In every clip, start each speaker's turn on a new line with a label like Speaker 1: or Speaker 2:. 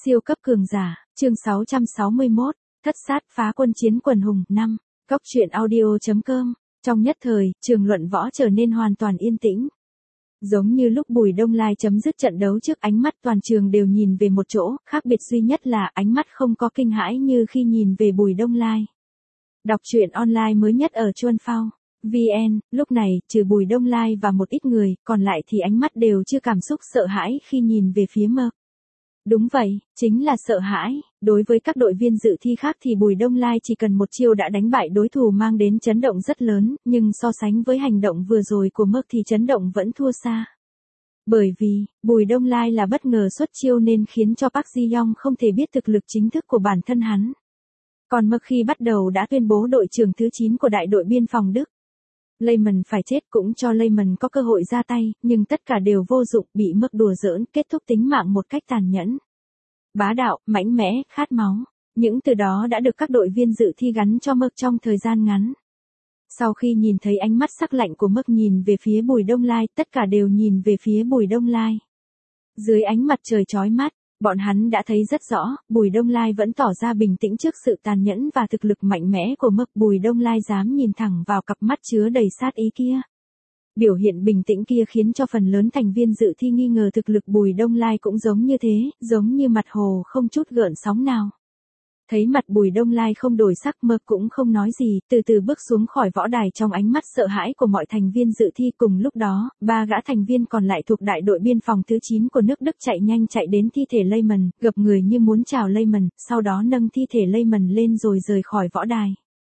Speaker 1: Siêu cấp cường giả, chương 661, thất sát phá quân chiến quần hùng 5, Cóc truyện audio.com. Trong nhất thời, trường luận võ trở nên hoàn toàn yên tĩnh. Giống như lúc Bùi Đông Lai chấm dứt trận đấu trước, ánh mắt toàn trường đều nhìn về một chỗ, khác biệt duy nhất là ánh mắt không có kinh hãi như khi nhìn về Bùi Đông Lai. Đọc truyện online mới nhất ở Chuan Phao VN, lúc này, trừ Bùi Đông Lai và một ít người, còn lại thì ánh mắt đều chưa cảm xúc sợ hãi khi nhìn về phía Mơ. Đúng vậy, chính là sợ hãi. Đối với các đội viên dự thi khác thì Bùi Đông Lai chỉ cần một chiêu đã đánh bại đối thủ, mang đến chấn động rất lớn, nhưng so sánh với hành động vừa rồi của Mơ thì chấn động vẫn thua xa. Bởi vì, Bùi Đông Lai là bất ngờ xuất chiêu nên khiến cho Park Ji-young không thể biết thực lực chính thức của bản thân hắn. Còn Mơ khi bắt đầu đã tuyên bố đội trưởng thứ 9 của đại đội biên phòng Đức. Lehman phải chết cũng cho Lehman có cơ hội ra tay, nhưng tất cả đều vô dụng, bị Mơ đùa giỡn, kết thúc tính mạng một cách tàn nhẫn. Bá đạo, mạnh mẽ, khát máu. Những từ đó đã được các đội viên dự thi gắn cho Mơ trong thời gian ngắn. Sau khi nhìn thấy ánh mắt sắc lạnh của Mơ nhìn về phía Bùi Đông Lai, tất cả đều nhìn về phía Bùi Đông Lai. Dưới ánh mặt trời chói mắt, bọn hắn đã thấy rất rõ, Bùi Đông Lai vẫn tỏ ra bình tĩnh trước sự tàn nhẫn và thực lực mạnh mẽ của Mơ. Bùi Đông Lai dám nhìn thẳng vào cặp mắt chứa đầy sát ý kia. Biểu hiện bình tĩnh kia khiến cho phần lớn thành viên dự thi nghi ngờ thực lực Bùi Đông Lai cũng giống như thế, giống như mặt hồ không chút gợn sóng nào. Thấy mặt Bùi Đông Lai không đổi sắc, Mơ cũng không nói gì, từ từ bước xuống khỏi võ đài trong ánh mắt sợ hãi của mọi thành viên dự thi. Cùng lúc đó, 3 gã thành viên còn lại thuộc đại đội biên phòng thứ 9 của nước Đức chạy nhanh chạy đến thi thể Lehman, gập người như muốn chào Lehman, sau đó nâng thi thể Lehman lên rồi rời khỏi võ đài.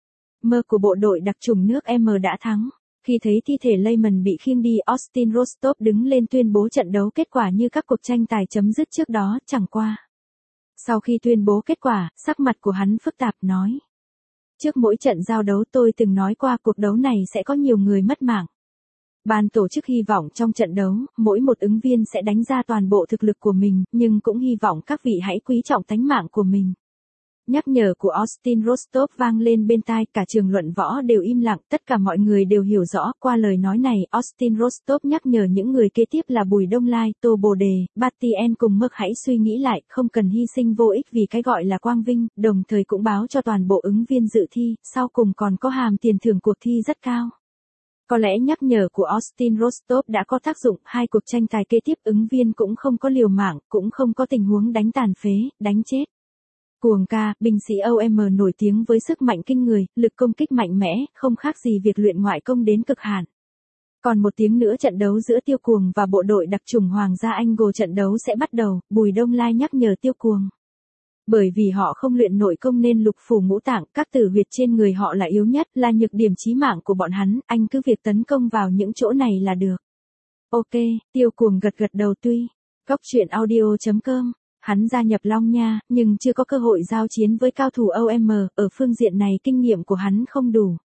Speaker 1: Mơ của bộ đội đặc chủng nước M đã thắng. Khi thấy thi thể Lehman bị khiêng đi, Austin Rostov đứng lên tuyên bố trận đấu kết quả như các cuộc tranh tài chấm dứt trước đó, chẳng qua. Sau khi tuyên bố kết quả, sắc mặt của hắn phức tạp nói. Trước mỗi trận giao đấu tôi từng nói qua cuộc đấu này sẽ có nhiều người mất mạng. Ban tổ chức hy vọng trong trận đấu, mỗi một ứng viên sẽ đánh ra toàn bộ thực lực của mình, nhưng cũng hy vọng các vị hãy quý trọng tánh mạng của mình. Nhắc nhở của Austin Rostov vang lên bên tai, cả trường luận võ đều im lặng, tất cả mọi người đều hiểu rõ. Qua lời nói này, Austin Rostov nhắc nhở những người kế tiếp là Bùi Đông Lai, Tô Bồ Đề, Batien cùng Mơ hãy suy nghĩ lại, không cần hy sinh vô ích vì cái gọi là quang vinh, đồng thời cũng báo cho toàn bộ ứng viên dự thi, sau cùng còn có hàm tiền thưởng cuộc thi rất cao. Có lẽ nhắc nhở của Austin Rostov đã có tác dụng, 2 cuộc tranh tài kế tiếp ứng viên cũng không có liều mạng, cũng không có tình huống đánh tàn phế, đánh chết. Cuồng ca, binh sĩ OM nổi tiếng với sức mạnh kinh người, lực công kích mạnh mẽ, không khác gì việc luyện ngoại công đến cực hạn. Còn một tiếng nữa trận đấu giữa Tiêu Cuồng và bộ đội đặc chủng Hoàng gia Anh Gồ trận đấu sẽ bắt đầu, Bùi Đông Lai nhắc nhở Tiêu Cuồng. Bởi vì họ không luyện nội công nên lục phủ ngũ tạng, các tử huyệt trên người họ là yếu nhất, là nhược điểm chí mạng của bọn hắn, anh cứ việc tấn công vào những chỗ này là được. Ok, Tiêu Cuồng gật gật đầu. Tuy, Cóc truyện audio.com. Hắn gia nhập Long Nha, nhưng chưa có cơ hội giao chiến với cao thủ OM, ở phương diện này kinh nghiệm của hắn không đủ.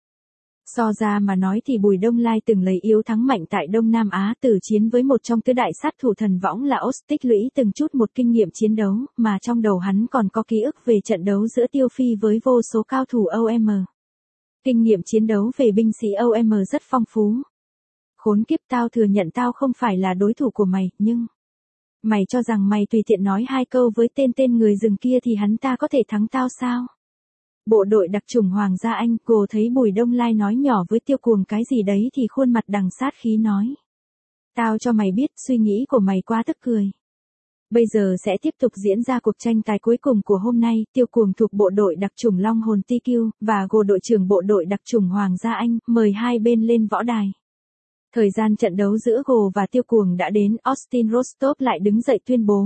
Speaker 1: So ra mà nói thì Bùi Đông Lai từng lấy yếu thắng mạnh tại Đông Nam Á, tử chiến với một trong tứ đại sát thủ thần võng là Ost, tích lũy từng chút một kinh nghiệm chiến đấu, mà trong đầu hắn còn có ký ức về trận đấu giữa Tiêu Phi với vô số cao thủ OM. Kinh nghiệm chiến đấu về binh sĩ OM rất phong phú. Khốn kiếp, tao thừa nhận tao không phải là đối thủ của mày, nhưng... Mày cho rằng mày tùy tiện nói 2 câu với tên người rừng kia thì hắn ta có thể thắng tao sao? Bộ đội đặc chủng Hoàng gia Anh Gồ thấy Bùi Đông Lai nói nhỏ với Tiêu Cuồng cái gì đấy thì khuôn mặt đằng sát khí nói. Tao cho mày biết suy nghĩ của mày quá tức cười. Bây giờ sẽ tiếp tục diễn ra cuộc tranh tài cuối cùng của hôm nay. Tiêu Cuồng thuộc bộ đội đặc chủng Long Hồn TQ và Gồ đội trưởng bộ đội đặc chủng Hoàng gia Anh mời hai bên lên võ đài. Thời gian trận đấu giữa Gồ và Tiêu Cuồng đã đến, Austin Rostov lại đứng dậy tuyên bố.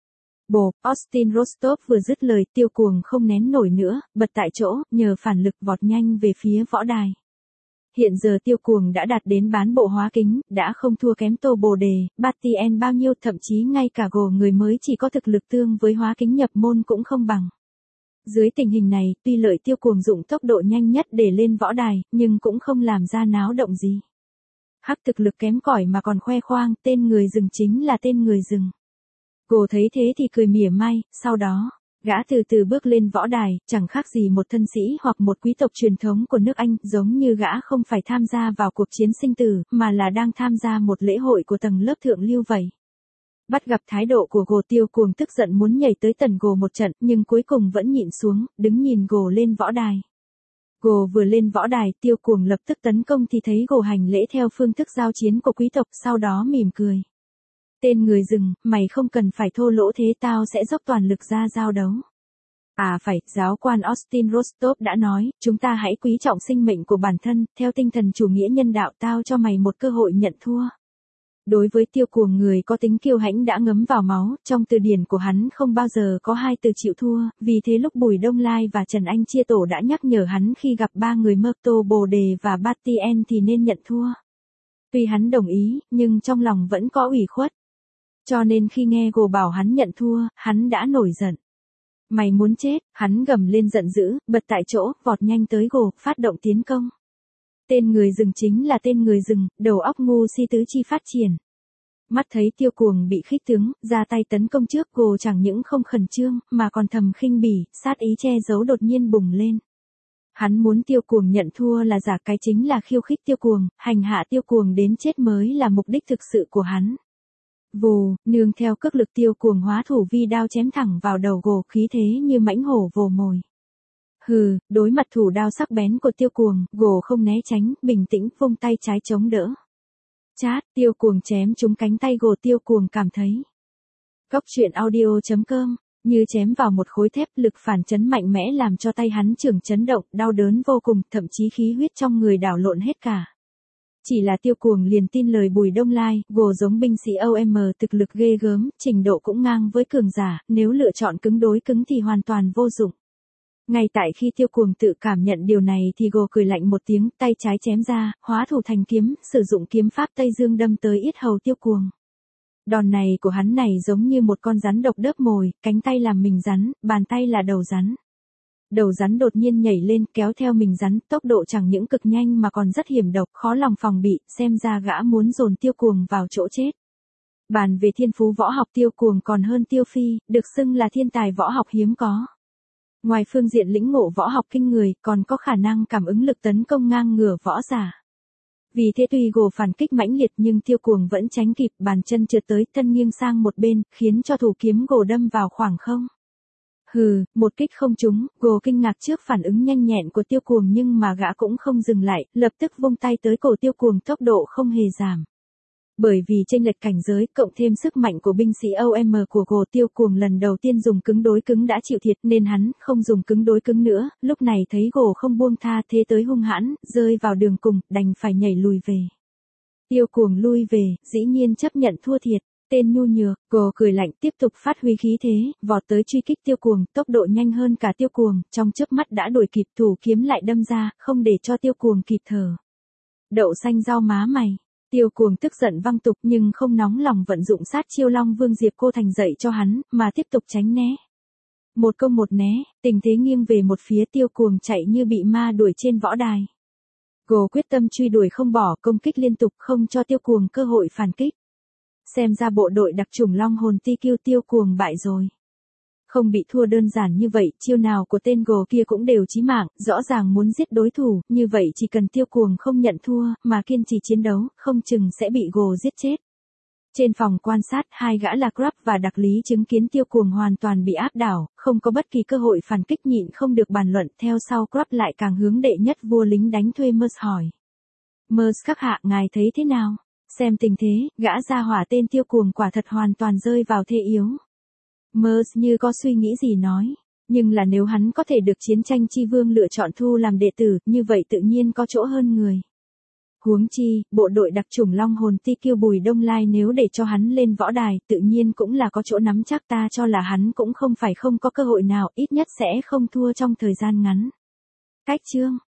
Speaker 1: Bồ, Austin Rostov vừa dứt lời, Tiêu Cuồng không nén nổi nữa, bật tại chỗ, nhờ phản lực vọt nhanh về phía võ đài. Hiện giờ Tiêu Cuồng đã đạt đến bán bộ hóa kính, đã không thua kém Tô Bồ Đề, Batien bao nhiêu, thậm chí ngay cả Gồ người mới chỉ có thực lực tương với hóa kính nhập môn cũng không bằng. Dưới tình hình này, tuy lợi Tiêu Cuồng dụng tốc độ nhanh nhất để lên võ đài, nhưng cũng không làm ra náo động gì. Hắc thực lực kém cỏi mà còn khoe khoang, tên người rừng chính là tên người rừng. Gồ thấy thế thì cười mỉa mai, sau đó, gã từ từ bước lên võ đài, chẳng khác gì một thân sĩ hoặc một quý tộc truyền thống của nước Anh, giống như gã không phải tham gia vào cuộc chiến sinh tử, mà là đang tham gia một lễ hội của tầng lớp thượng lưu vậy. Bắt gặp thái độ của Gồ, Tiêu Cuồng tức giận muốn nhảy tới tần Gồ một trận, nhưng cuối cùng vẫn nhịn xuống, đứng nhìn Gồ lên võ đài. Gồ vừa lên võ đài, Tiêu Cuồng lập tức tấn công thì thấy Gồ hành lễ theo phương thức giao chiến của quý tộc, sau đó mỉm cười. Tên người rừng, mày không cần phải thô lỗ thế, tao sẽ dốc toàn lực ra giao đấu. À phải, giáo quan Austin Rostov đã nói, chúng ta hãy quý trọng sinh mệnh của bản thân, theo tinh thần chủ nghĩa nhân đạo, tao cho mày một cơ hội nhận thua. Đối với Tiêu Cuồng, người có tính kiêu hãnh đã ngấm vào máu, trong từ điển của hắn không bao giờ có hai từ chịu thua, vì thế lúc Bùi Đông Lai và Trần Anh chia tổ đã nhắc nhở hắn khi gặp ba người Murto, Bồ Đề và Batien thì nên nhận thua. Tuy hắn đồng ý, nhưng trong lòng vẫn có ủy khuất. Cho nên khi nghe Gồ bảo hắn nhận thua, hắn đã nổi giận. Mày muốn chết, hắn gầm lên giận dữ, bật tại chỗ, vọt nhanh tới Gồ, phát động tiến công. Tên người rừng chính là tên người rừng, đầu óc ngu si tứ chi phát triển. Mắt thấy Tiêu Cuồng bị khích tướng, ra tay tấn công trước, Gồ chẳng những không khẩn trương, mà còn thầm khinh bỉ, sát ý che giấu đột nhiên bùng lên. Hắn muốn Tiêu Cuồng nhận thua là giả, cái chính là khiêu khích Tiêu Cuồng, hành hạ Tiêu Cuồng đến chết mới là mục đích thực sự của hắn. Vù, nương theo cước lực, Tiêu Cuồng hóa thủ vi đao chém thẳng vào đầu Gồ, khí thế như mãnh hổ vồ mồi. Hừ, đối mặt thủ đao sắc bén của Tiêu Cuồng, Gồ không né tránh, bình tĩnh vung tay trái chống đỡ. Chát, Tiêu Cuồng chém trúng cánh tay Gồ, Tiêu Cuồng cảm thấy. Cóc truyện audio.com, như chém vào một khối thép, lực phản chấn mạnh mẽ làm cho tay hắn chưởng chấn động, đau đớn vô cùng, thậm chí khí huyết trong người đảo lộn hết cả. Chỉ là Tiêu Cuồng liền tin lời Bùi Đông Lai, Gồ giống binh sĩ OM thực lực ghê gớm, trình độ cũng ngang với cường giả, nếu lựa chọn cứng đối cứng thì hoàn toàn vô dụng. Ngay tại khi Tiêu Cuồng tự cảm nhận điều này thì Gồ cười lạnh một tiếng, tay trái chém ra, hóa thủ thành kiếm, sử dụng kiếm pháp Tây Dương đâm tới yết hầu Tiêu Cuồng. Đòn này của hắn này giống như một con rắn độc đớp mồi, cánh tay làm mình rắn, bàn tay là đầu rắn. Đầu rắn đột nhiên nhảy lên, kéo theo mình rắn, tốc độ chẳng những cực nhanh mà còn rất hiểm độc, khó lòng phòng bị, xem ra gã muốn dồn Tiêu Cuồng vào chỗ chết. Bàn về thiên phú võ học, Tiêu Cuồng còn hơn Tiêu Phi, được xưng là thiên tài võ học hiếm có. Ngoài phương diện lĩnh ngộ võ học kinh người, còn có khả năng cảm ứng lực tấn công ngang ngửa võ giả. Vì thế tuy Gồ phản kích mãnh liệt nhưng Tiêu Cuồng vẫn tránh kịp, bàn chân trượt tới, thân nghiêng sang một bên, khiến cho thủ kiếm Gồ đâm vào khoảng không. Hừ, một kích không trúng, Gồ kinh ngạc trước phản ứng nhanh nhẹn của Tiêu Cuồng, nhưng mà gã cũng không dừng lại, lập tức vung tay tới cổ Tiêu Cuồng, tốc độ không hề giảm. Bởi vì chênh lệch cảnh giới, cộng thêm sức mạnh của binh sĩ OM của Gồ, Tiêu Cuồng lần đầu tiên dùng cứng đối cứng đã chịu thiệt, nên hắn không dùng cứng đối cứng nữa, lúc này thấy Gồ không buông tha, thế tới hung hãn, rơi vào đường cùng, đành phải nhảy lùi về. Tiêu Cuồng lui về, dĩ nhiên chấp nhận thua thiệt. Tên nhu nhược, Gồ cười lạnh, tiếp tục phát huy khí thế, vọt tới truy kích Tiêu Cuồng, tốc độ nhanh hơn cả Tiêu Cuồng, trong chớp mắt đã đuổi kịp, thủ kiếm lại đâm ra, không để cho Tiêu Cuồng kịp thở. Đậu xanh rau má mày. Tiêu Cuồng tức giận văng tục nhưng không nóng lòng vận dụng sát chiêu Long Vương Diệp Cô Thành dạy cho hắn, mà tiếp tục tránh né. Một công một né, tình thế nghiêng về một phía, Tiêu Cuồng chạy như bị ma đuổi trên võ đài. Gồ quyết tâm truy đuổi không bỏ, công kích liên tục không cho Tiêu Cuồng cơ hội phản kích. Xem ra bộ đội đặc chủng Long Hồn TQ Tiêu Cuồng bại rồi. Không bị thua đơn giản như vậy, chiêu nào của tên Gồ kia cũng đều chí mạng, rõ ràng muốn giết đối thủ, như vậy chỉ cần Tiêu Cuồng không nhận thua, mà kiên trì chiến đấu, không chừng sẽ bị Gồ giết chết. Trên phòng quan sát, hai gã Lạc Rap và Đặc Lý chứng kiến Tiêu Cuồng hoàn toàn bị áp đảo, không có bất kỳ cơ hội phản kích, nhịn không được bàn luận, theo sau Rap lại càng hướng đệ nhất vua lính đánh thuê Mers hỏi. Mers các hạ, ngài thấy thế nào? Xem tình thế, gã gia hỏa tên Tiêu Cuồng quả thật hoàn toàn rơi vào thế yếu. Mers như có suy nghĩ gì nói, nhưng là nếu hắn có thể được chiến tranh chi vương lựa chọn thu làm đệ tử, như vậy tự nhiên có chỗ hơn người. Huống chi, bộ đội đặc chủng Long Hồn TQ Bùi Đông Lai nếu để cho hắn lên võ đài, tự nhiên cũng là có chỗ nắm chắc, ta cho là hắn cũng không phải không có cơ hội nào, ít nhất sẽ không thua trong thời gian ngắn. Cách chương